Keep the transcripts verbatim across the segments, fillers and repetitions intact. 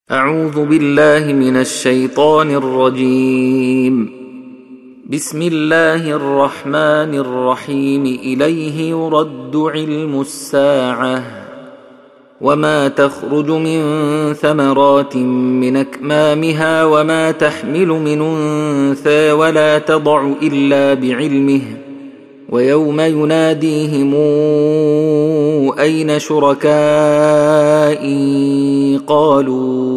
أعوذ بالله من الشيطان الرجيم. بسم الله الرحمن الرحيم. إليه يرد علم الساعة وما تخرج من ثمرات من أكمامها وما تحمل من أنثى ولا تضع إلا بعلمه ويوم يناديهم أين شركائي قالوا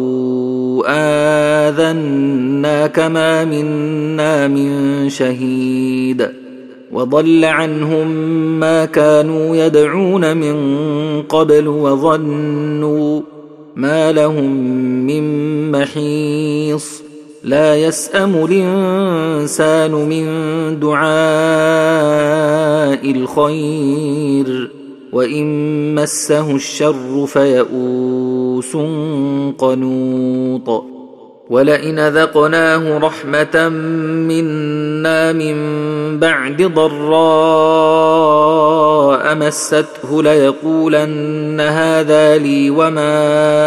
آذناك ما منا من شهيد وضل عنهم ما كانوا يدعون من قبل وظنوا ما لهم من محيص. لا يسأم الإنسان من دعاء الخير وإن مسه الشر فيئوس قنوط. ولئن ذقناه رحمة منا من بعد ضراء مسته ليقولن هذا لي وما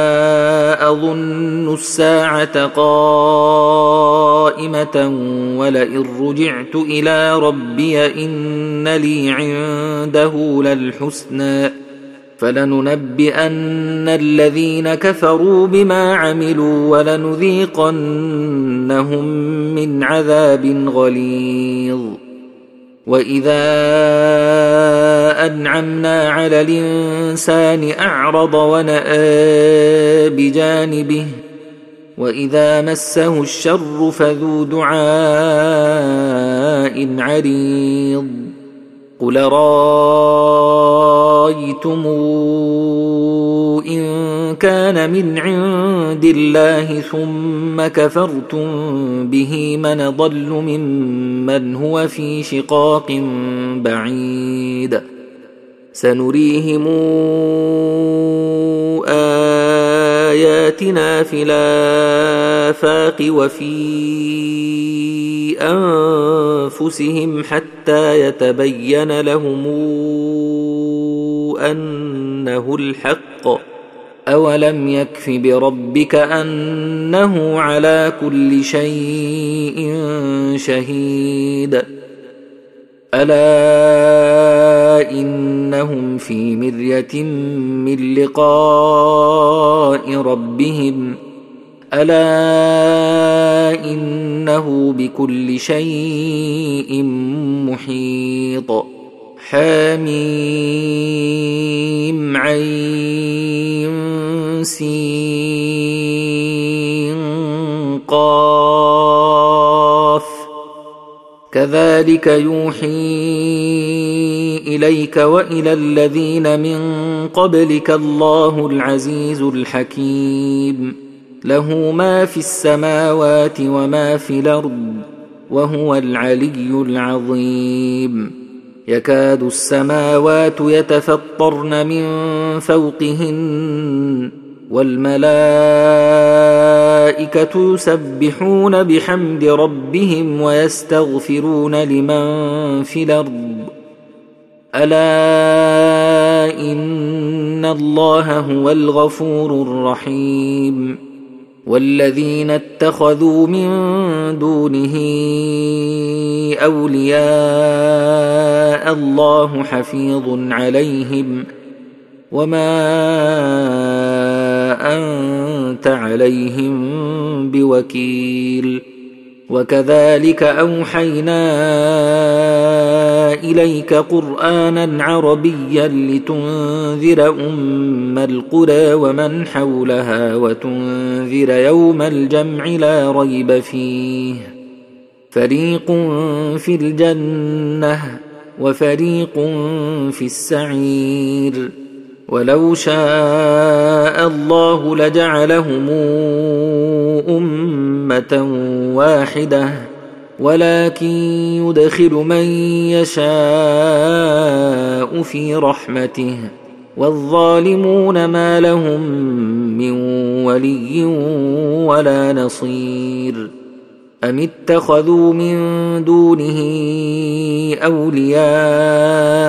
أظن الساعة قائمة ولئن رجعت إلى ربي إن لي عنده للحسنى فلننبئن الذين كفروا بما عملوا ولنذيقنهم من عذاب غليظ. وإذا أنعمنا على الإنسان أعرض ونأى بجانبه وإذا مسه الشر فذو دعاء عريض. قل رأيتم إن كان من عند الله ثم كفرتم به من ضل ممن هو في شقاق بعيد. سنريهم آياتنا في الآفاق وفي أنفسهم حتى يتبين لهم أنه الحق. أولم يكف بربك أنه على كل شيء شهيد. ألا إنهم في مرية من لقاء ربهم ألا إنه بكل شيء محيط. حميم عين سين قاف كذلك يوحي إليك وإلى الذين من قبلك الله العزيز الحكيم. له ما في السماوات وما في الأرض وهو العلي العظيم. يكاد السماوات يتفطرن من فوقهن والملائكة يسبحون بحمد ربهم ويستغفرون لمن في الأرض ألا إن الله هو الغفور الرحيم. والذين اتخذوا من دونه أولياء الله حفيظ عليهم وما أنت عليهم بوكيل. وكذلك أوحينا إليك قرآنا عربيا لتنذر أم القرى ومن حولها وتنذر يوم الجمع لا ريب فيه فريق في الجنة وفريق في السعير. ولو شاء الله لجعلهم أمة واحدة ولكن يدخل من يشاء في رحمته والظالمون ما لهم من ولي ولا نصير. أم اتخذوا من دونه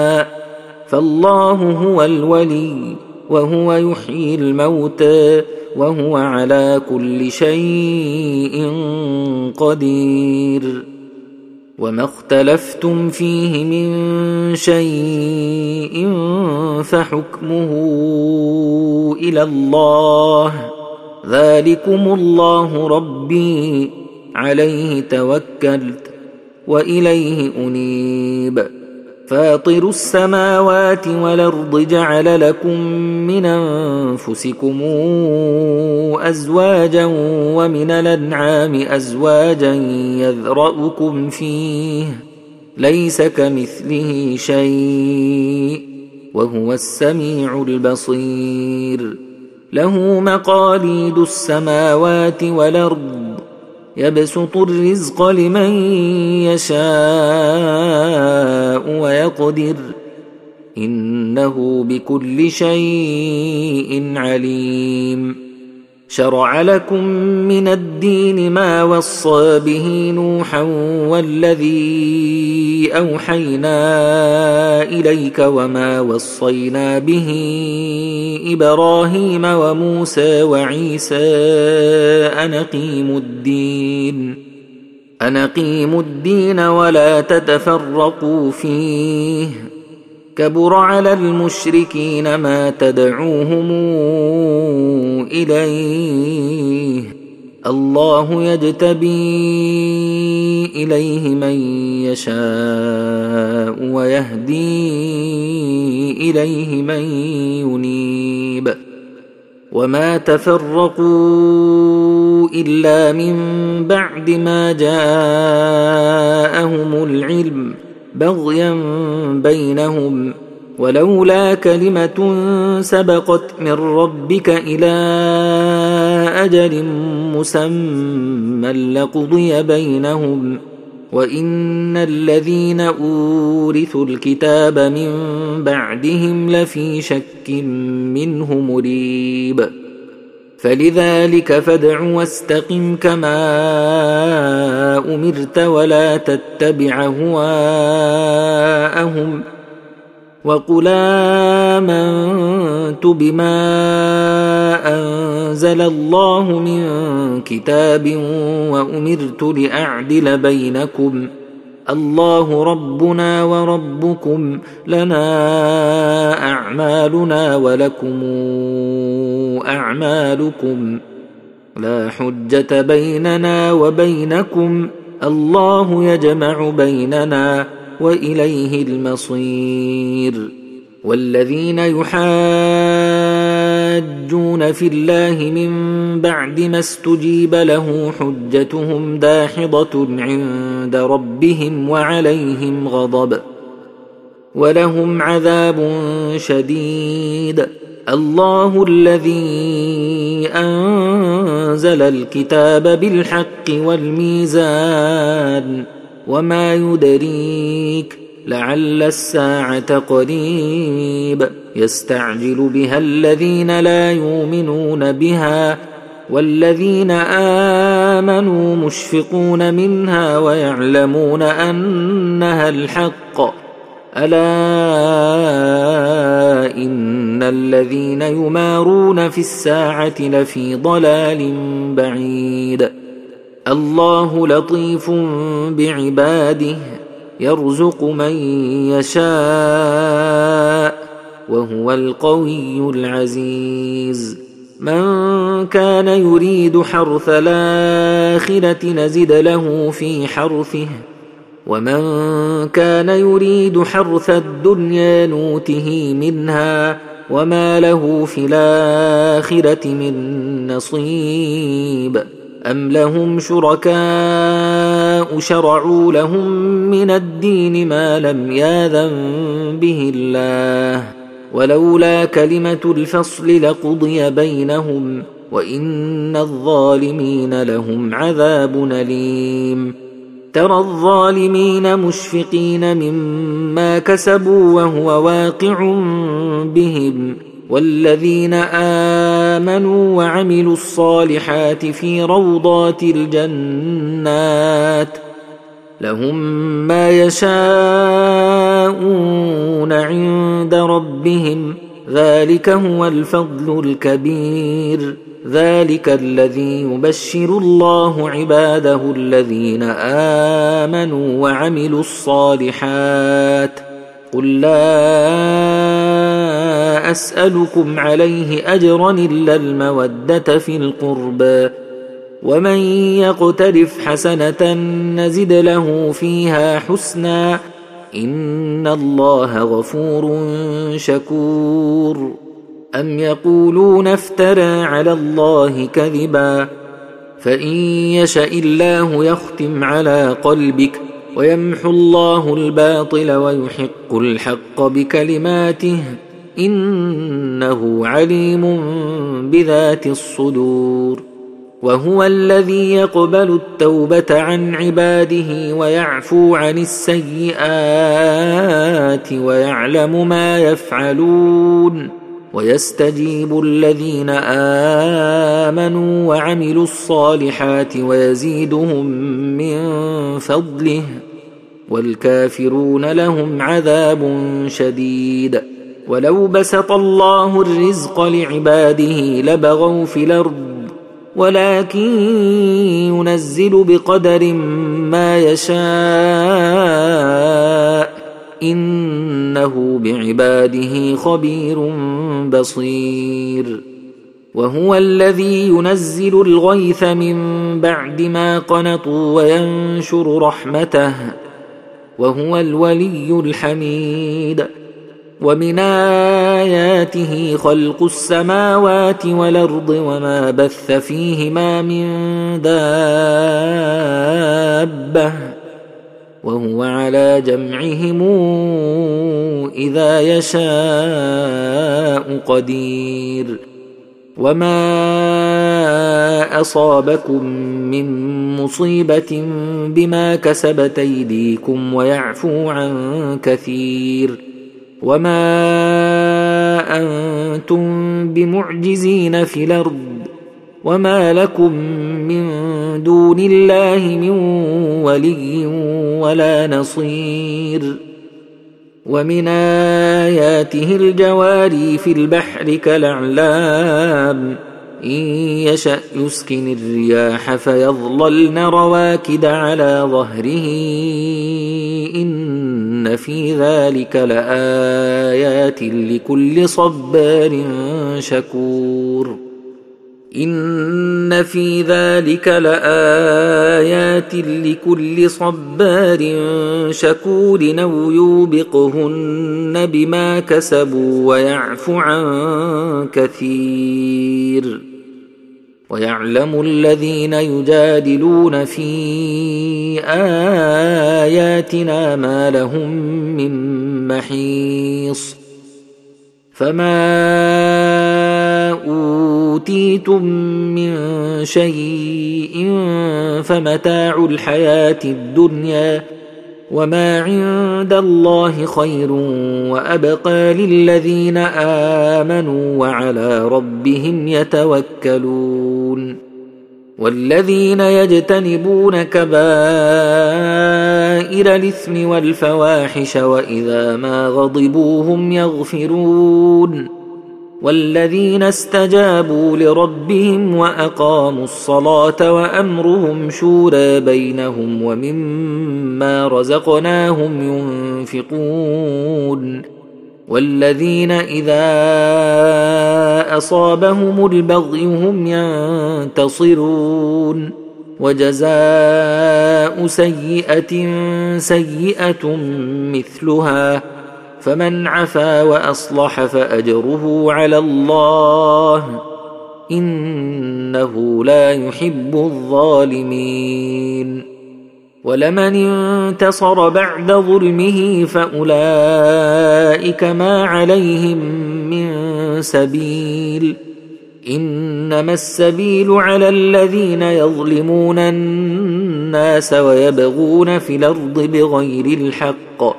أولياء فالله هو الولي وهو يحيي الموتى وهو على كل شيء قدير. وما اختلفتم فيه من شيء فحكمه إلى الله، ذلكم الله ربي عليه توكلت وإليه أنيب. فاطر السماوات والأرض جعل لكم من أنفسكم أزواجا ومن الأنعام أزواجا يذرأكم فيه، ليس كمثله شيء وهو السميع البصير. له مقاليد السماوات والأرض يبسط الرزق لمن يشاء ويقدر، إنه بكل شيء عليم. شرع لكم من الدين ما وصى به نوحا والذي أوحينا إليك وما وصينا به إبراهيم وموسى وعيسى أن أقيموا الدين أن أقيموا الدين ولا تتفرقوا فيه، كبر على المشركين ما تدعوهم إليه، الله يجتبي إليه من يشاء ويهدي إليه من ينيب. وما تفرقوا إلا من بعد ما جاءهم العلم بغيا بينهم، ولولا كلمة سبقت من ربك إلى أجل مسمى لقضي بينهم، وإن الذين أورثوا الكتاب من بعدهم لفي شك منه مريب. فلذلك فادع واستقم كما أمرت ولا تتبع هواءهم، وقل آمنت بما أنزل الله من كتاب وأمرت لأعدل بينكم، الله ربنا وربكم لنا أعمالنا ولكم أعمالكم، لا حجة بيننا وبينكم، الله يجمع بيننا وإليه المصير. والذين يحاجون في الله من بعد ما استجيب له حجتهم داحضة عند ربهم وعليهم غضب ولهم عذاب شديد. الله الذي أنزل الكتاب بالحق والميزان، وما يدريك لعل الساعة قريب، يستعجل بها الذين لا يؤمنون بها والذين آمنوا مشفقون منها ويعلمون أنها الحق، ألا إن الذين يمارون في الساعة لفي ضلال بعيد. الله لطيف بعباده يرزق من يشاء وهو القوي العزيز. من كان يريد حرث الآخرة نزد له في حرثه، ومن كان يريد حرث الدنيا نوته منها وما له في الآخرة من نصيب. أم لهم شركاء شرعوا لهم من الدين ما لم يأذن به الله، ولولا كلمة الفصل لقضي بينهم، وإن الظالمين لهم عذاب أليم. ترى الظالمين مشفقين مما كسبوا وهو واقع بهم، والذين آمنوا وعملوا الصالحات في روضات الجنات لهم ما يشاءون عند ربهم، ذلك هو الفضل الكبير. ذلك الذي يبشر الله عباده الذين آمنوا وعملوا الصالحات قل لا أسألكم عليه أجرا إلا المودة في القربى ومن يقترف حسنة نزد له فيها حسنا إن الله غفور شكور أم يقولون افترى على الله كذبا فإن يشأ الله يختم على قلبك ويمحو الله الباطل ويحق الحق بكلماته إنه عليم بذات الصدور وهو الذي يقبل التوبة عن عباده ويعفو عن السيئات ويعلم ما يفعلون ويستجيب الذين آمنوا وعملوا الصالحات ويزيدهم من فضله والكافرون لهم عذاب شديد ولو بسط الله الرزق لعباده لبغوا في الأرض ولكن ينزل بقدر ما يشاء إنه بعباده خبير بصير وهو الذي ينزل الغيث من بعد ما قنطوا وينشر رحمته وهو الولي الحميد ومن آياته خلق السماوات والأرض وما بث فيهما من دابة وهو على جمعهم إذا يشاء قدير وما أصابكم من مصيبة بما كسبت أيديكم ويعفو عن كثير وما أنتم بمعجزين في الأرض وما لكم من دون الله من ولي ولا نصير ومن آياته الجواري في البحر كالأعلام إن يشأ يسكن الرياح فيظللن رواكد على ظهره إن في ذلك لآيات لكل صبار شكور إن في ذلك لآيات لكل صبار شكور أو يوبقهن بما كسبوا ويعفو عن كثير ويعلم الذين يجادلون في آياتنا ما لهم من محيص فما أوتيتم من شيء فمتاع الحياة الدنيا وما عند الله خير وأبقى للذين آمنوا وعلى ربهم يتوكلون والذين يجتنبون كبائر الإثم والفواحش وإذا ما غضبوا هم يغفرون والذين استجابوا لربهم وأقاموا الصلاة وأمرهم شورى بينهم ومما رزقناهم ينفقون والذين إذا أصابهم البغي هم ينتصرون وجزاء سيئة سيئة مثلها فمن عفا وأصلح فأجره على الله إنه لا يحب الظالمين ولمن انتصر بعد ظلمه فأولئك ما عليهم من سبيل إنما السبيل على الذين يظلمون الناس ويبغون في الأرض بغير الحق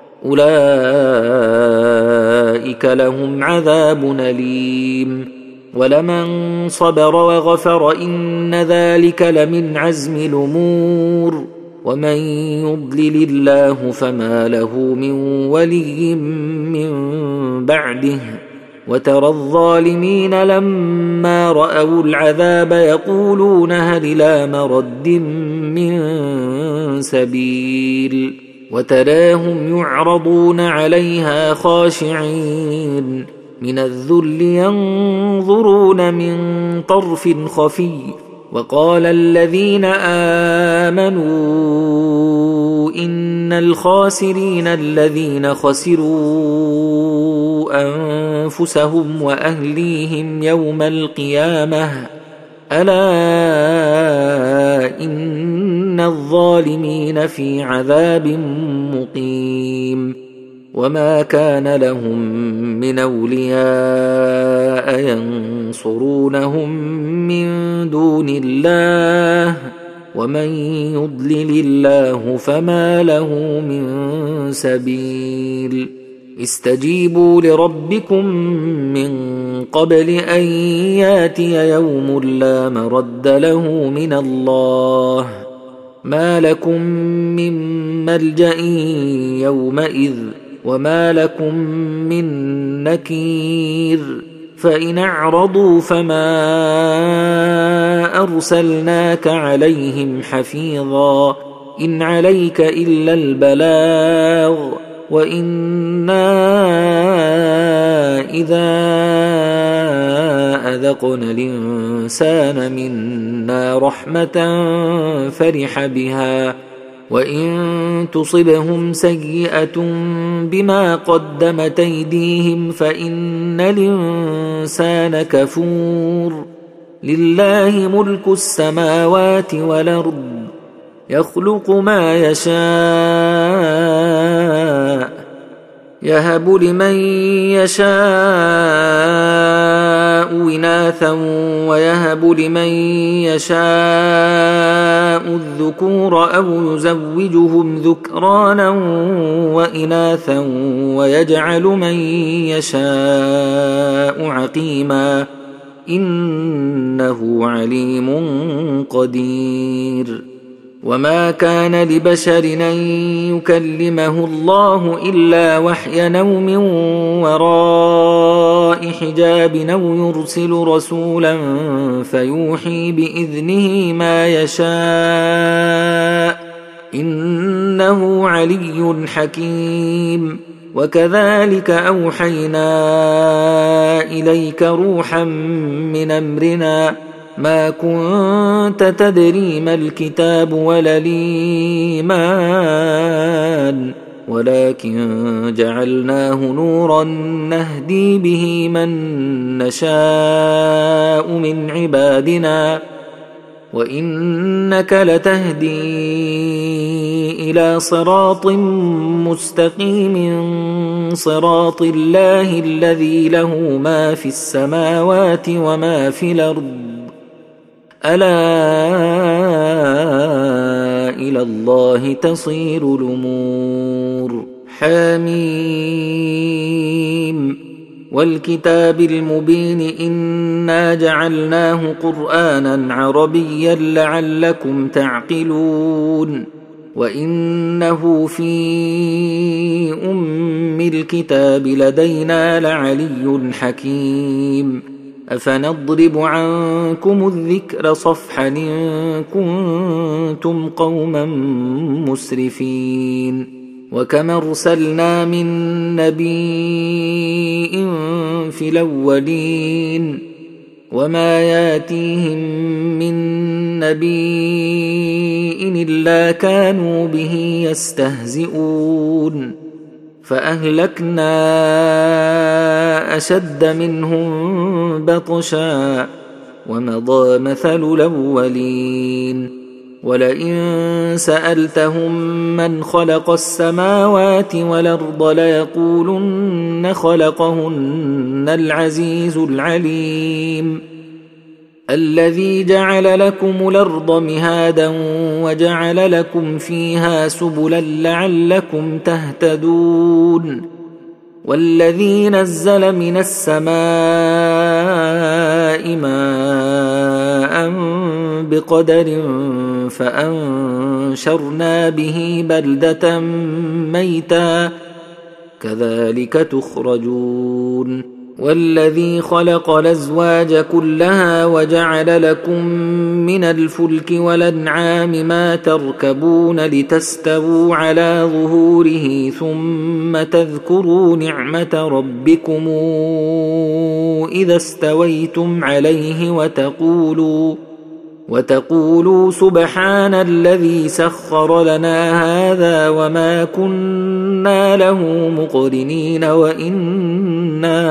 أولئك لهم عذاب أليم ولمن صبر وغفر إن ذلك لمن عزم الأمور ومن يضلل الله فما له من ولي من بعده وترى الظالمين لما رأوا العذاب يقولون هل إلى مرد من سبيل وتراهم يعرضون عليها خاشعين من الذل ينظرون من طرف خفي وقال الذين آمنوا إن الخاسرين الذين خسروا أنفسهم وأهليهم يوم القيامة ألا إن الظالمين في عذاب مقيم وما كان لهم من أولياء ينصرونهم من دون الله ومن يضلل الله فما له من سبيل استجيبوا لربكم من قبل أن ياتي يوم لا مرد له من الله ما لكم من ملجأ يومئذ وما لكم من نكير فإن أعرضوا فما أرسلناك عليهم حفيظا إن عليك إلا البلاغ وإنا إذا أذقنا الإنسان منا رحمة فرح بها وإن تصبهم سيئة بما قدمت أيديهم فإن الإنسان كفور لله ملك السماوات والأرض يخلق ما يشاء يهب لمن يشاء إناثا ويهب لمن يشاء الذكور أو يزوجهم ذكرانا وإناثا ويجعل من يشاء عقيما إنه عليم قدير وما كان لبشر أن يكلمه الله إلا وحيا أو من وراء حجاب أو يرسل رسولا فيوحي بإذنه ما يشاء إنه علي حكيم وكذلك أوحينا إليك روحا من أمرنا ما كنت تدري ما الكتاب ولا الإيمان ولكن جعلناه نورا نهدي به من نشاء من عبادنا وإنك لتهدي إلى صراط مستقيم صراط الله الذي له ما في السماوات وما في الأرض ألا إلى الله تصير الأمور حميم والكتاب المبين إنا جعلناه قرآنا عربيا لعلكم تعقلون وإنه في أم الكتاب لدينا لعلي حكيم أفنضرب عنكم الذكر صفحا إن كنتم قوما مسرفين وكم أرسلنا من نبي في الأولين وما ياتيهم من نبي إلا كانوا به يستهزئون فأهلكنا أشد منهم بطشا ومضى مثل الأولين ولئن سألتهم من خلق السماوات والأرض ليقولن خلقهن العزيز العليم الذي جعل لكم الأرض مهادا وجعل لكم فيها سبلا لعلكم تهتدون والذي نزل من السماء ماء بقدر فأنشرنا به بلدة ميتا كذلك تخرجون والذي خلق الأزواج كلها وجعل لكم من الفلك والأنعام ما تركبون لتستووا على ظهوره ثم تذكروا نعمة ربكم إذا استويتم عليه وتقولوا وتقولوا سبحان الذي سخر لنا هذا وما كنا له مقرنين وإنا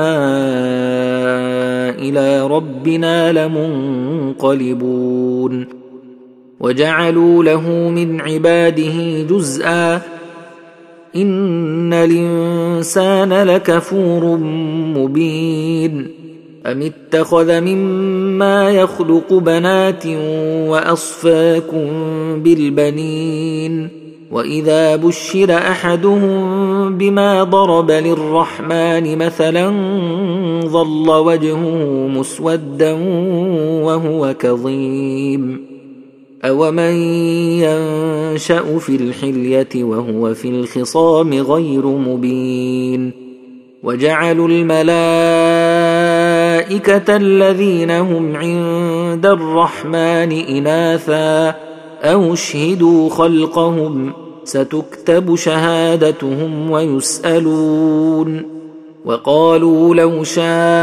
إلى ربنا لمنقلبون وجعلوا له من عباده جزءا إن الإنسان لكفور مبين أم اتخذ مما يخلق بنات وأصفاكم بالبنين وإذا بشر أحدهم بما ضرب للرحمن مثلا ظل وجهه مسودا وهو كظيم أومن ينشأ في الحلية وهو في الخصام غير مبين وجعلوا الملائكة الذين هم عند الرحمن إناثا أو اشهدوا خلقهم ستكتب شهادتهم ويسألون وقالوا لو شاء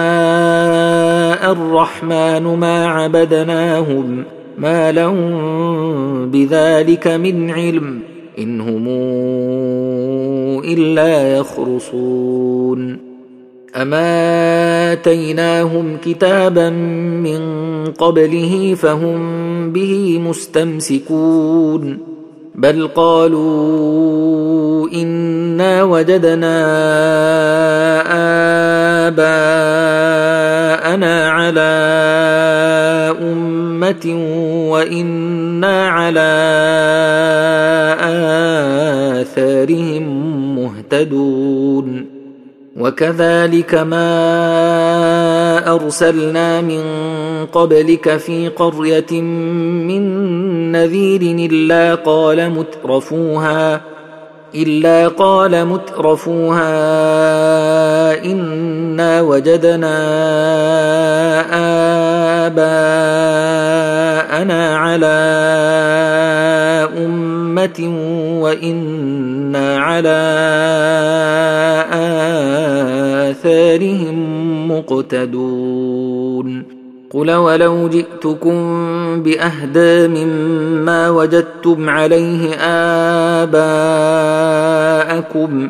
الرحمن ما عبدناهم ما لهم بذلك من علم إن هم إلا يخرصون أما آتيناهم كتابا من قبله فهم به مستمسكون بل قالوا إنا وجدنا آباءنا على أمة وإنا على آثارهم مهتدون وكذلك ما أرسلنا من قبلك في قرية من نذير إلا قال مترفوها إلا قال مترفوها إنا وجدنا آباءنا على أمة وإنا على آثارهم مقتدون قل ولو جئتكم بأهدى مما وجدتم عليه آباءكم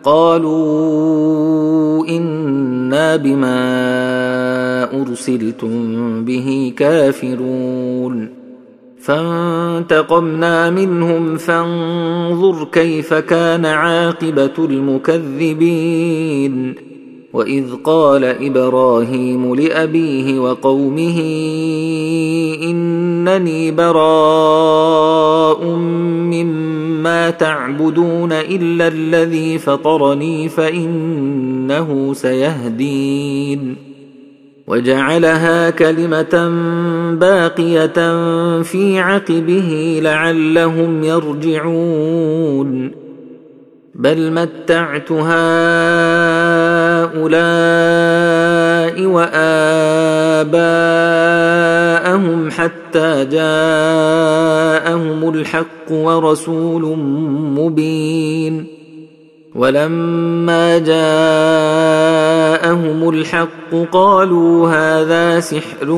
قالوا إنا بما أرسلتم به كافرون فانتقمنا منهم فانظر كيف كان عاقبة المكذبين وإذ قال إبراهيم لأبيه وقومه إنني براء مما تعبدون إلا الذي فطرني فإنه سيهدين وجعلها كلمة باقية في عقبه لعلهم يرجعون بل متعت هؤلاء وآباءهم حتى جاءهم الحق ورسول مبين ولما جاءهم الحق قالوا هذا سحر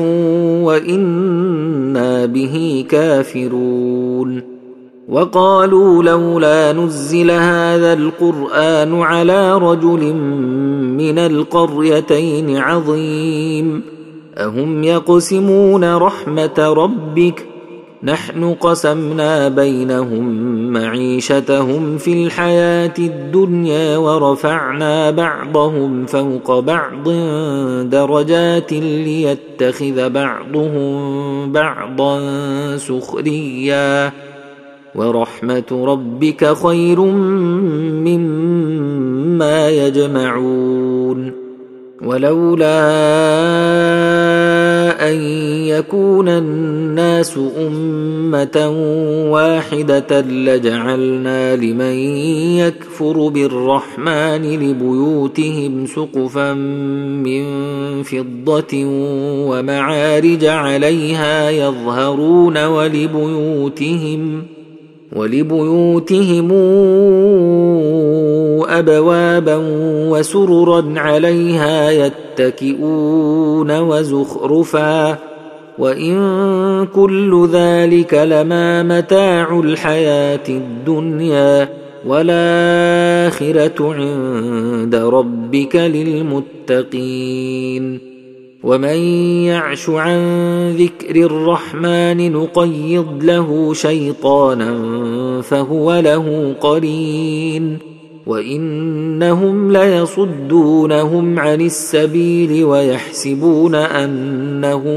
وإنا به كافرون وقالوا لولا نزل هذا القرآن على رجل من القريتين عظيم أهم يقسمون رحمة ربك نحن قسمنا بينهم معيشتهم في الحياة الدنيا ورفعنا بعضهم فوق بعض درجات ليتخذ بعضهم بعضا سخريا ورحمة ربك خير مما يجمعون ولولا أن يكون الناس أمة واحدة لجعلنا لمن يكفر بالرحمن لبيوتهم سقفا من فضة ومعارج عليها يظهرون ولبيوتهم ولبيوتهم أبوابا وسررا عليها يتكئون وزخرفا وإن كل ذلك لما متاع الحياة الدنيا والآخرة عند ربك للمتقين ومن يعش عن ذكر الرحمن نقيض له شيطانا فهو له قرين وإنهم ليصدونهم عن السبيل ويحسبون أنهم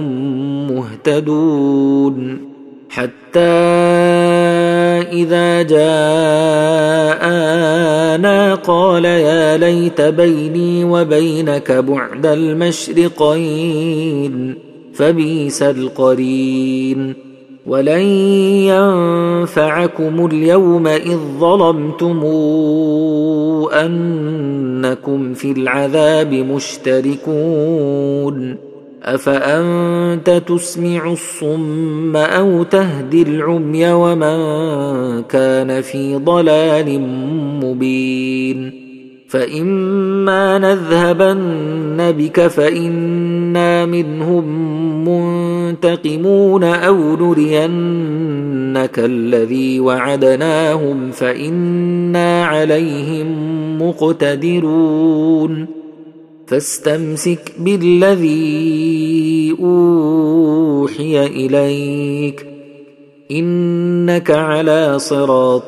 مهتدون حتى إذا جاءنا قال يا ليت بيني وبينك بعد المشرقين فبئس القرين ولن ينفعكم اليوم إذ ظلمتم أنكم في العذاب مشتركون أفأنت تسمع الصم أو تهدي العمي ومن كان في ضلال مبين فإما نذهبن بك فإنا منهم منتقمون أو نرينك الذي وعدناهم فإنا عليهم مقتدرون فاستمسك بالذي أوحي إليك إنك على صراط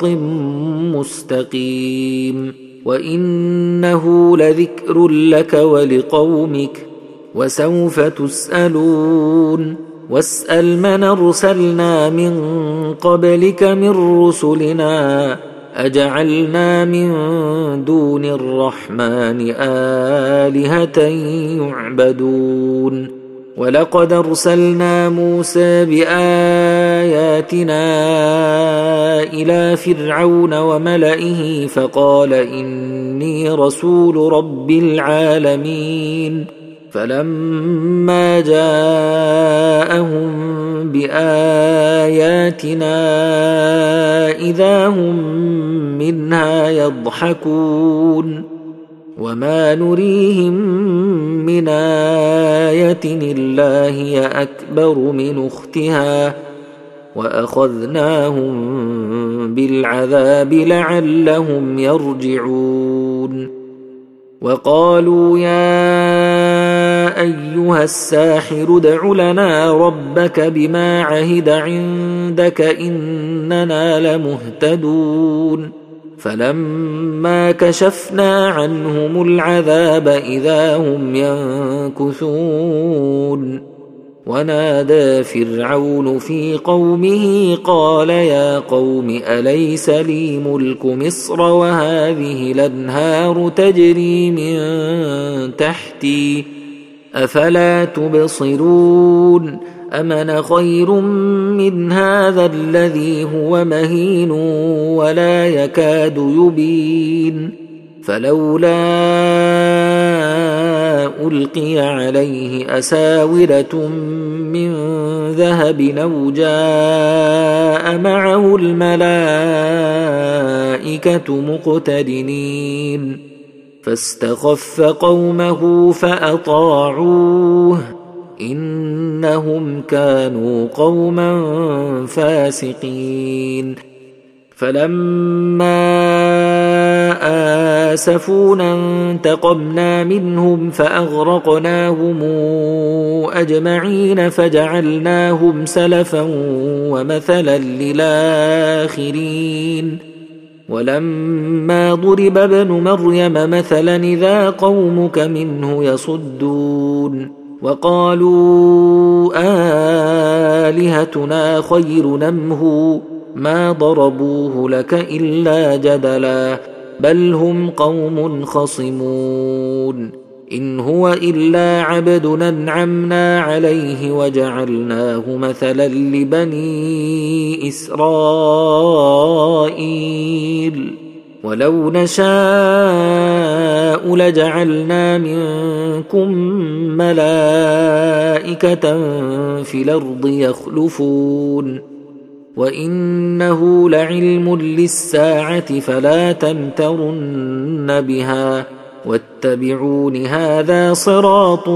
مستقيم وإنه لذكر لك ولقومك وسوف تسألون واسأل من أرسلنا من قبلك من رسلنا أجعلنا من دون الرحمن آلهة يعبدون ولقد أرسلنا موسى بآياتنا إلى فرعون وملئه فقال إني رسول رب العالمين فلما جاءهم بآياتنا إذا هم منها يضحكون وما نريهم من آية إلا هي أكبر من أختها وأخذناهم بالعذاب لعلهم يرجعون وقالوا يا أيها الساحر ادع لنا ربك بما عهد عندك إننا لمهتدون فلما كشفنا عنهم العذاب إذا هم ينكثون ونادى فرعون في قومه قال يا قوم أليس لي ملك مصر وهذه الأنهار تجري من تحتي أفلا تبصرون أمن خير من هذا الذي هو مهين ولا يكاد يبين فلولا ألقي عليه أساورة من ذهب أو جاء معه الملائكة مقترنين فاستخف قومه فأطاعوه إنهم كانوا قوما فاسقين فلما آسفونا انتقمنا منهم فأغرقناهم أجمعين فجعلناهم سلفا ومثلا للآخرين ولما ضرب ابن مريم مثلا إذا قومك منه يصدون وقالوا آلهتنا خير نمه ما ضربوه لك إلا جدلا بل هم قوم خصمون إن هو إلا عبد أنعمنا عليه وجعلناه مثلا لبني إسرائيل ولو نشاء لجعلنا منكم ملائكة في الأرض يخلفون وإنه لعلم للساعة فلا تمترن بها واتبعون هذا صراط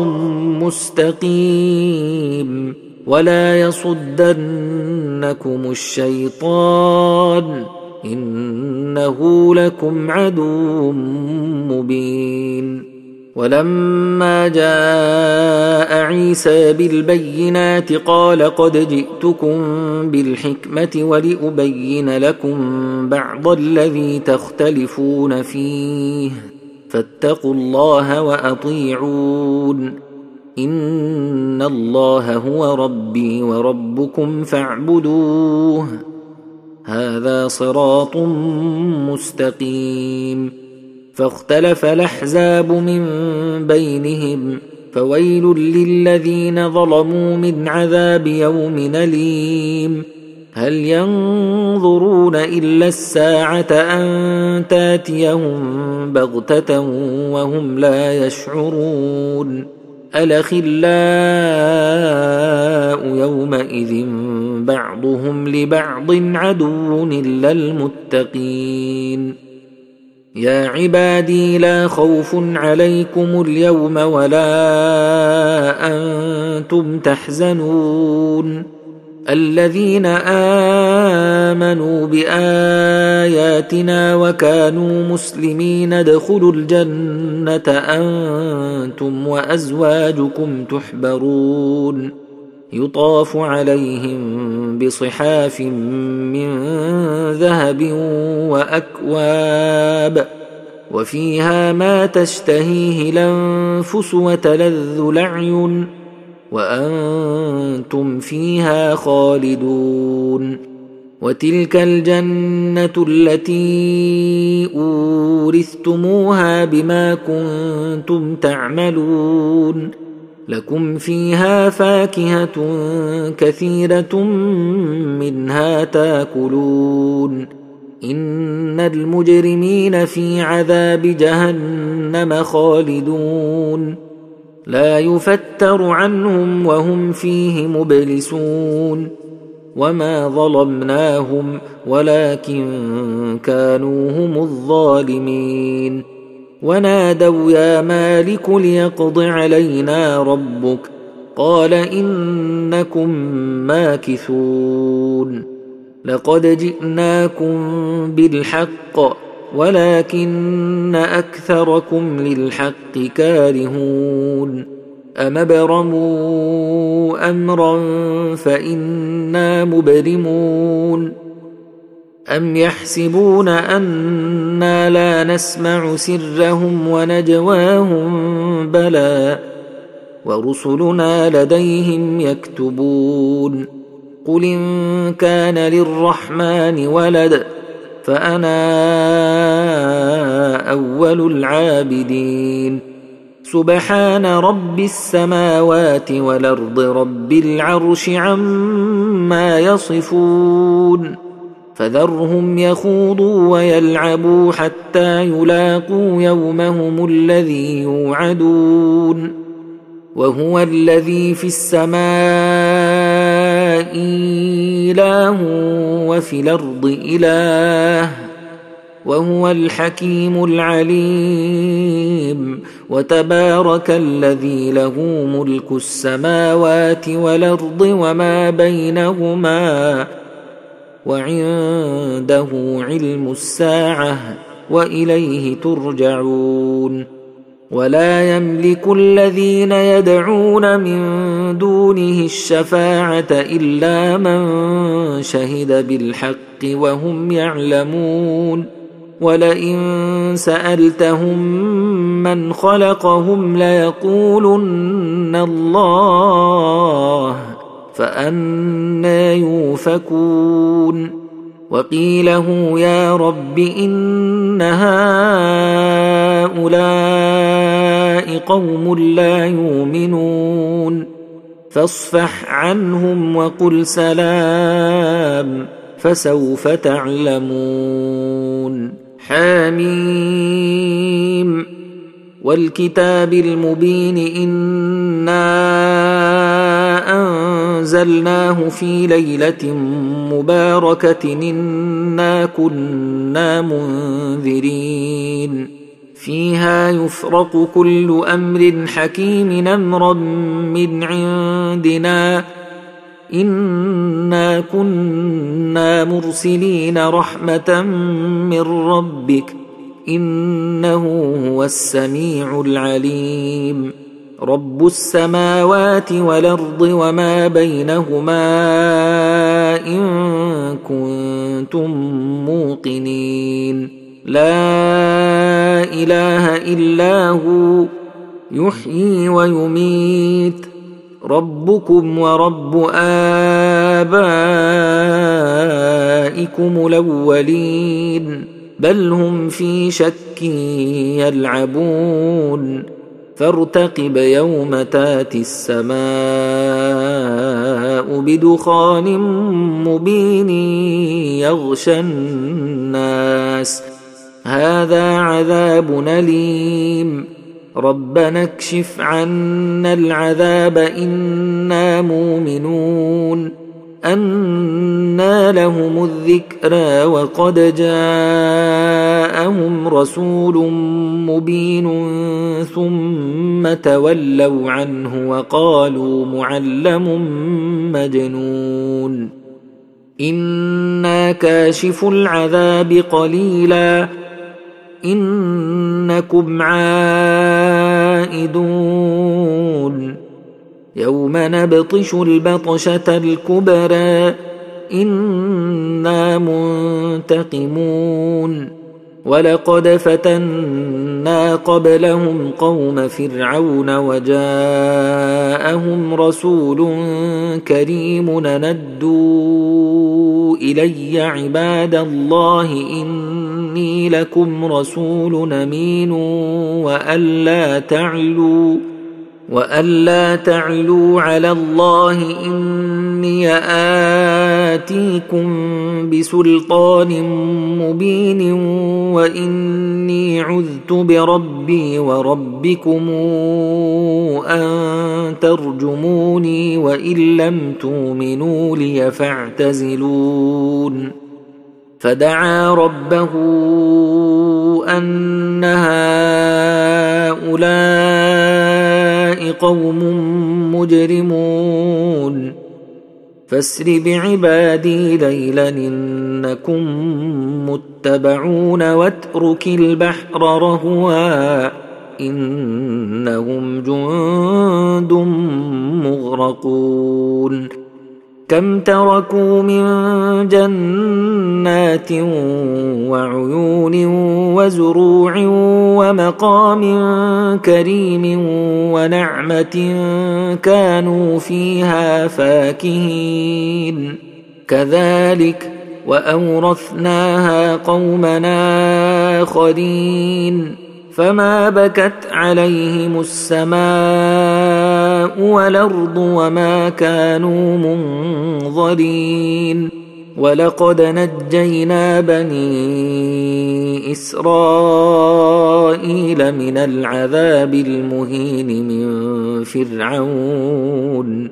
مستقيم ولا يصدنكم الشيطان إنه لكم عدو مبين ولما جاء عيسى بالبينات قال قد جئتكم بالحكمة ولأبين لكم بعض الذي تختلفون فيه فاتقوا الله وأطيعون إن الله هو ربي وربكم فاعبدوه هذا صراط مستقيم فاختلف الأحزاب من بينهم فويل للذين ظلموا من عذاب يوم أليم هل ينظرون إلا الساعة أن تاتيهم بغتة وهم لا يشعرون الأخلاء يومئذ بعضهم لبعض عدو إلا المتقين يا عبادي لا خوف عليكم اليوم ولا أنتم تحزنون الذين آمنوا بآياتنا وكانوا مسلمين ادخلوا الجنة أنتم وأزواجكم تحبرون يطاف عليهم بصحاف من ذهب وأكواب وفيها ما تشتهيه الأنفس وتلذ الأعين وأنتم فيها خالدون وتلك الجنة التي أورثتموها بما كنتم تعملون لكم فيها فاكهة كثيرة منها تاكلون إن المجرمين في عذاب جهنم خالدون لا يفتر عنهم وهم فيه مبلسون وما ظلمناهم ولكن كانوا هم الظالمين ونادوا يا مالك ليقض علينا ربك قال إنكم ماكثون لقد جئناكم بالحق ولكن أكثركم للحق كارهون أم ابرموا أمرا فإنا مبرمون أم يحسبون أنا لا نسمع سرهم ونجواهم بلى ورسلنا لديهم يكتبون قل إن كان للرحمن ولد فأنا أول العابدين سبحان رب السماوات والأرض رب العرش عما يصفون فذرهم يخوضوا ويلعبوا حتى يلاقوا يومهم الذي يوعدون وهو الذي في السماء إله وفي الأرض إله وهو الحكيم العليم وتبارك الذي له ملك السماوات والأرض وما بينهما وعنده علم الساعة وإليه ترجعون ولا يملك الذين يدعون من دونه الشفاعة إلا من شهد بالحق وهم يعلمون ولئن سألتهم من خلقهم ليقولن الله فأنى يؤفكون وقيله يا رب إن هؤلاء قوم لا يؤمنون فاصفح عنهم وقل سلام فسوف تعلمون. حميم والكتاب المبين إنا أنزلناه في ليلة مباركة إنا كنا منذرين فيها يفرق كل أمر حكيم أمرا من عندنا إنا كنا مرسلين رحمة من ربك إنه هو السميع العليم. رب السماوات والأرض وما بينهما إن كنتم موقنين لا إله إلا هو يحيي ويميت ربكم ورب آبائكم الأولين بل هم في شك يلعبون فارتقب يوم تاتي السماء بدخان مبين يغشى الناس هذا عذاب أليم ربنا اكشف عنا العذاب إنا مؤمنون أنى لهم الذكرى وقد جاءهم رسول مبين ثم تولوا عنه وقالوا معلم مجنون إنا كاشف العذاب قليلا إنكم عائدون يوم نبطش البطشة الكبرى إنا منتقمون ولقد فتنا قبلهم قوم فرعون وجاءهم رسول كريم ندوا إلي عباد الله إني لكم رسول أمين وألا تعلوا وألا تعلوا على الله إني آتيكم بسلطان مبين وإني عذت بربي وربكم أن ترجموني وإن لم تؤمنوا لي فاعتزلون فدعا ربه أن هؤلاء قوم مجرمون فاسر بعبادي ليلا إنكم متبعون واترك البحر رهوا إنهم جند مغرقون كم تركوا من جنات وعيون وزروع ومقام كريم ونعمة كانوا فيها فاكهين كذلك وأورثناها قومنا آخرين فما بكت عليهم السماء والأرض وما كانوا منظرين ولقد نجينا بني إسرائيل من العذاب المهين من فرعون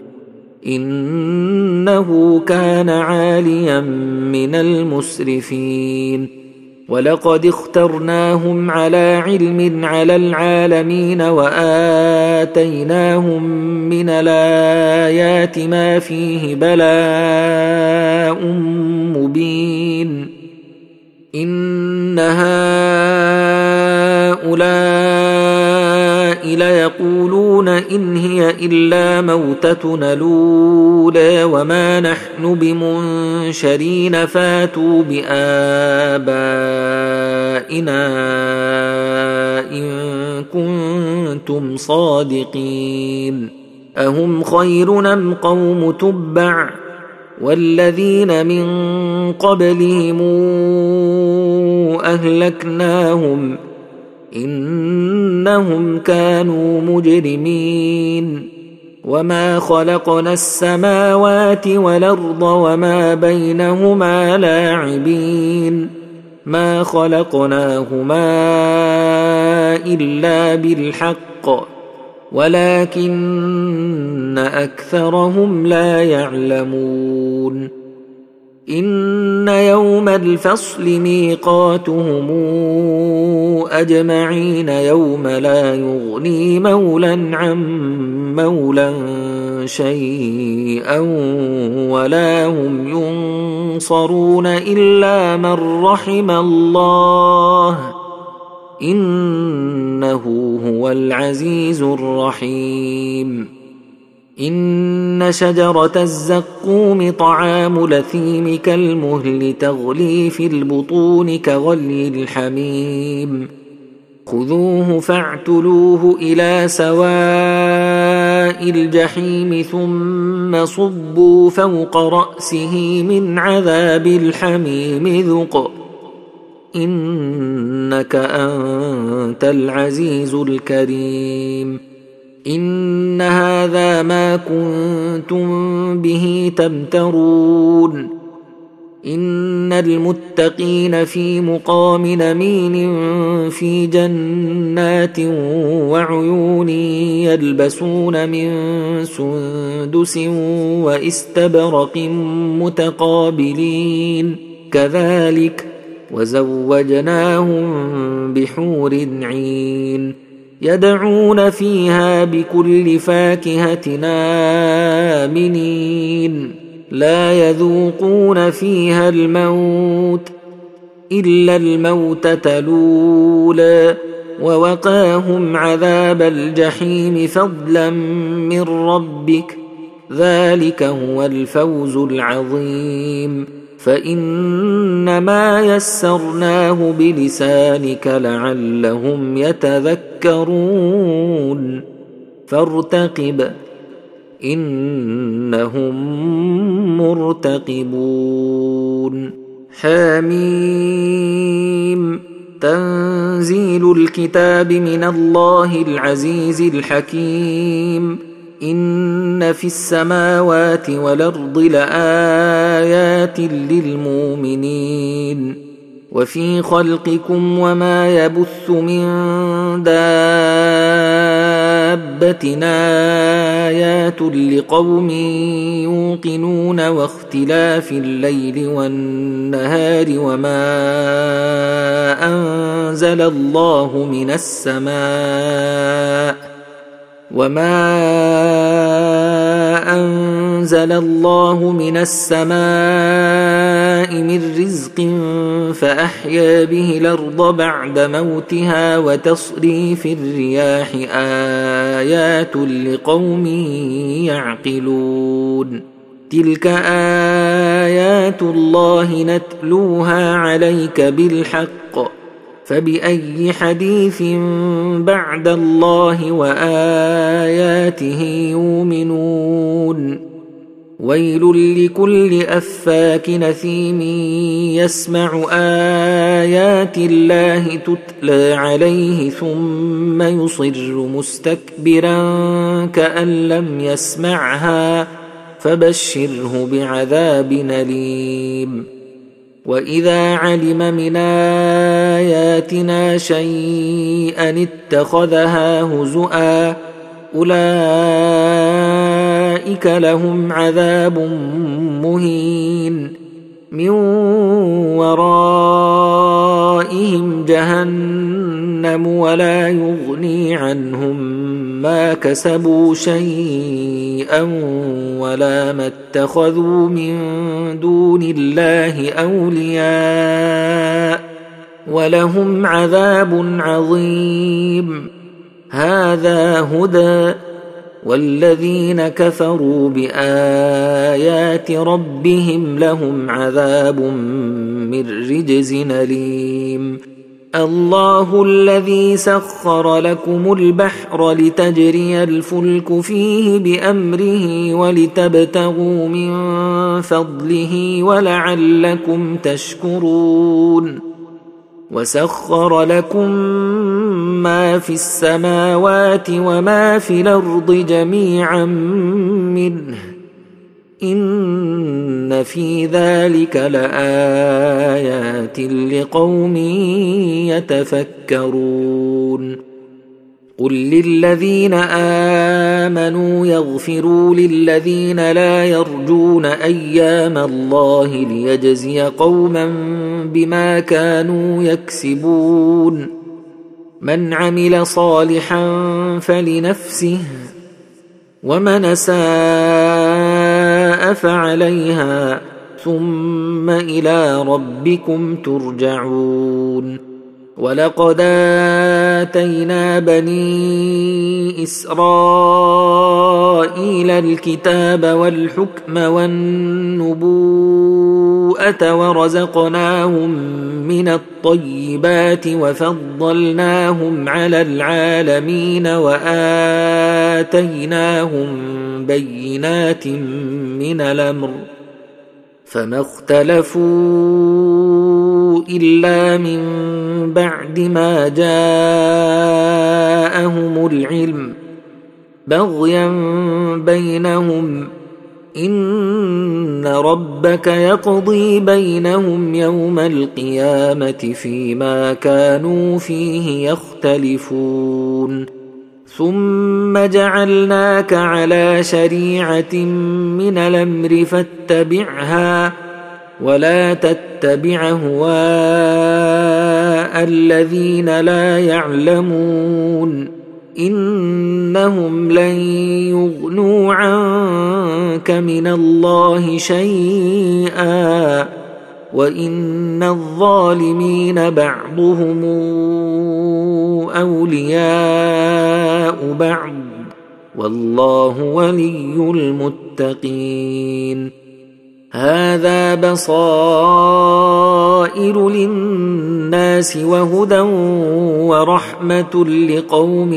إنه كان عاليا من المسرفين ولقد اخترناهم على علم على العالمين وآتيناهم من الآيات ما فيه بلاء مبين إن هؤلاء ليقولون إن هي إلا موتتنا الأولى وما نحن بمنشرين فاتوا بآبائنا إن كنتم صادقين أهم خير أم قوم تبع والذين من قبلهم أهلكناهم إنهم كانوا مجرمين وما خلقنا السماوات والأرض وما بينهما لاعبين ما خلقناهما إلا بالحق ولكن أكثرهم لا يعلمون إن يوم الفصل ميقاتهم أجمعين يوم لا يغني مولا عن مولا شيئا ولا هم ينصرون إلا من رحم الله إنه هو العزيز الرحيم إن شجرة الزقوم طعام الأثيم كالمهل تغلي في البطون كغلي الحميم خذوه فاعتلوه إلى سواء الجحيم ثم صبوا فوق رأسه من عذاب الحميم ذق إنك أنت العزيز الكريم إن هذا ما كنتم به تمترون إن المتقين في مقام نمين في جنات وعيون يلبسون من سندس واستبرق متقابلين كذلك وزوجناهم بحور عين يدعون فيها بكل فاكهة آمنين لا يذوقون فيها الموت إلا الموتة الأولى ووقاهم عذاب الجحيم فضلا من ربك ذلك هو الفوز العظيم فإنما يسرناه بلسانك لعلهم يتذكرون فارتقب إنهم مرتقبون حميم تنزيل الكتاب من الله العزيز الحكيم إن في السماوات والأرض لآيات للمؤمنين وفي خلقكم وما يبث من دابة آيات لقوم يوقنون واختلاف الليل والنهار وما أنزل الله من السماء وما أنزل الله من السماء من رزق فأحيا به الأرض بعد موتها وتصريف الرياح آيات لقوم يعقلون تلك آيات الله نتلوها عليك بالحق فبأي حديث بعد الله وآياته يؤمنون ويل لكل أفاك نثيم يسمع آيات الله تتلى عليه ثم يصر مستكبرا كأن لم يسمعها فبشره بعذاب أليم وإذا علم من آياتنا شيئا اتخذها هزؤا أولئك لهم عذاب مهين من ورائهم جهنم ولا يغني عنهم ما كسبوا شيئا ولا ما اتخذوا من دون الله أولياء ولهم عذاب عظيم هذا هدى والذين كفروا بآيات ربهم لهم عذاب من رجز أليم الله الذي سخر لكم البحر لتجري الفلك فيه بأمره ولتبتغوا من فضله ولعلكم تشكرون وسخر لكم ما في السماوات وما في الأرض جميعا منه إن في ذلك لآيات لقوم يتفكرون قل للذين آمنوا يغفروا للذين لا يرجون أيام الله ليجزي قوما بما كانوا يكسبون من عمل صالحا فلنفسه ومن أساء فعليها ثم إلى ربكم ترجعون ولقد آتينا بني إسرائيل الكتاب والحكم والنبوءة ورزقناهم من الطيبات وفضلناهم على العالمين وآتيناهم بينات من الأمر فما اختلفوا إلا من بعد ما جاءهم العلم بغيا بينهم إن ربك يقضي بينهم يوم القيامة فيما كانوا فيه يختلفون ثم جعلناك على شريعة من الأمر فاتبعها ولا تتبع أهواء الذين لا يعلمون إنهم لن يغنوا عنك من الله شيئا وإن الظالمين بعضهم أولياء بعض والله ولي المتقين هذا بصائر للناس وهدى ورحمة لقوم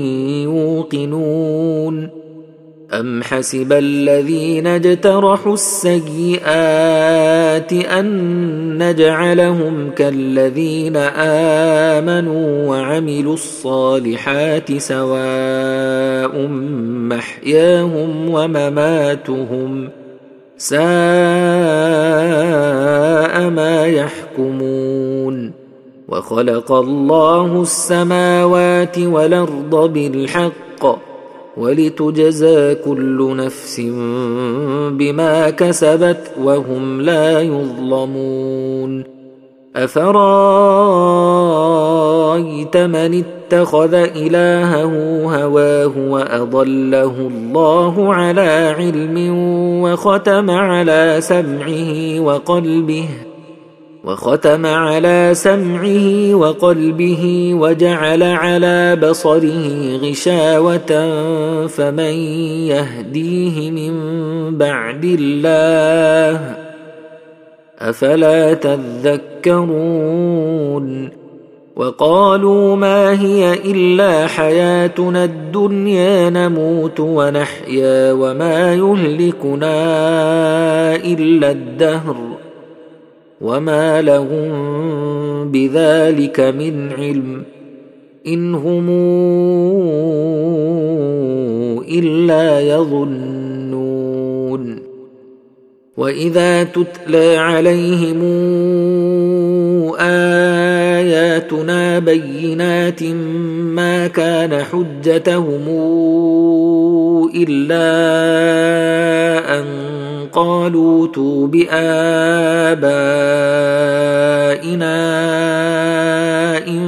يوقنون أم حسب الذين اجترحوا السيئات أن نجعلهم كالذين آمنوا وعملوا الصالحات سواء محياهم ومماتهم ساء ما يحكمون وخلق الله السماوات والأرض بالحق ولتجزى كل نفس بما كسبت وهم لا يظلمون أفرأيت من اتخذ إلهه هواه وأضله الله على علم وختم على سمعه وقلبه وختم على سمعه وقلبه وجعل على بصره غشاوة فمن يهديه من بعد الله أفلا تذكرون وقالوا ما هي إلا حياتنا الدنيا نموت ونحيا وما يهلكنا إلا الدهر وما لهم بذلك من علم إن هم إلا يظنون وإذا تتلى عليهم آياتنا بينات ما كان حجتهم إلا أن قالوا ائتوا بآبائنا إن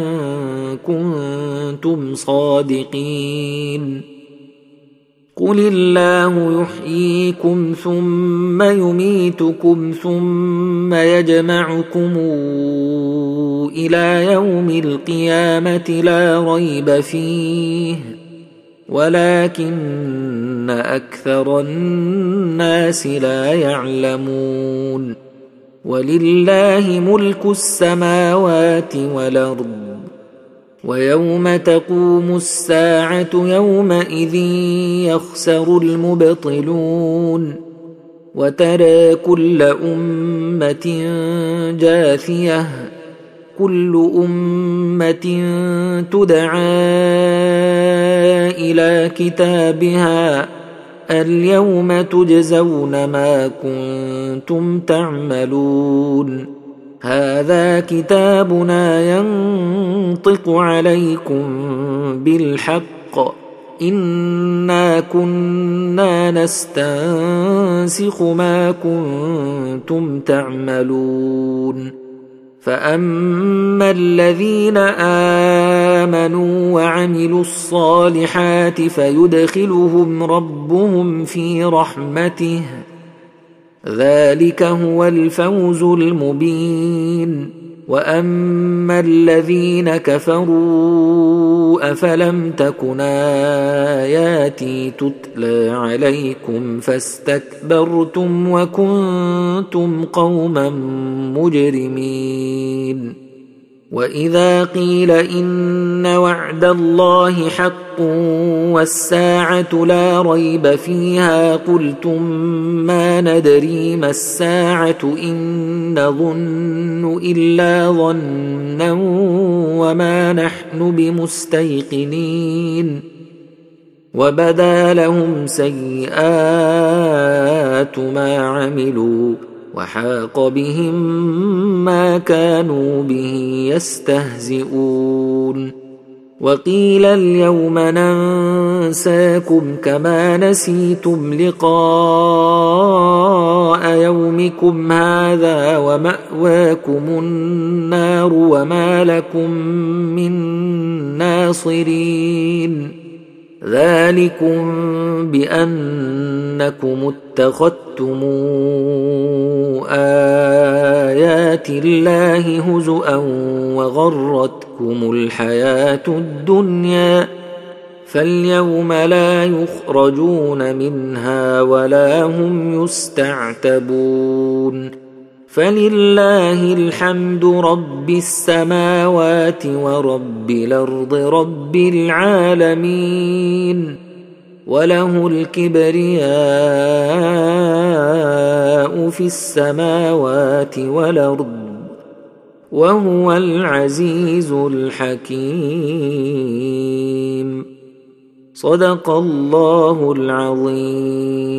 كنتم صادقين قل الله يحييكم ثم يميتكم ثم يجمعكم إلى يوم القيامة لا ريب فيه ولكن أكثر الناس لا يعلمون ولله ملك السماوات والأرض ويوم تقوم الساعة يومئذ يخسر المبطلون وترى كل أمة جاثية كل أمة تدعى إلى كتابها اليوم تجزون ما كنتم تعملون هذا كتابنا ينطق عليكم بالحق إنا كنا نستنسخ ما كنتم تعملون فأما الذين آمنوا وعملوا الصالحات فيدخلهم ربهم في رحمته ذلك هو الفوز المبين وأما الذين كفروا أفلم تكن آياتي تتلى عليكم فاستكبرتم وكنتم قوما مجرمين وإذا قيل إن وعد الله حق والساعة لا ريب فيها قلتم ما ندري ما الساعة إن نظن إلا ظنا وما نحن بمستيقنين وبدا لهم سيئات ما عملوا وحاق بهم ما كانوا به يستهزئون وقيل اليوم ننساكم كما نسيتم لقاء يومكم هذا ومأواكم النار وما لكم من ناصرين ذلكم بأنكم اتخذتم آيات الله هزؤا وغرتكم الحياة الدنيا فاليوم لا يخرجون منها ولا هم يستعتبون فلله الحمد رب السماوات ورب الأرض رب العالمين وله الكبرياء في السماوات والأرض وهو العزيز الحكيم صدق الله العظيم.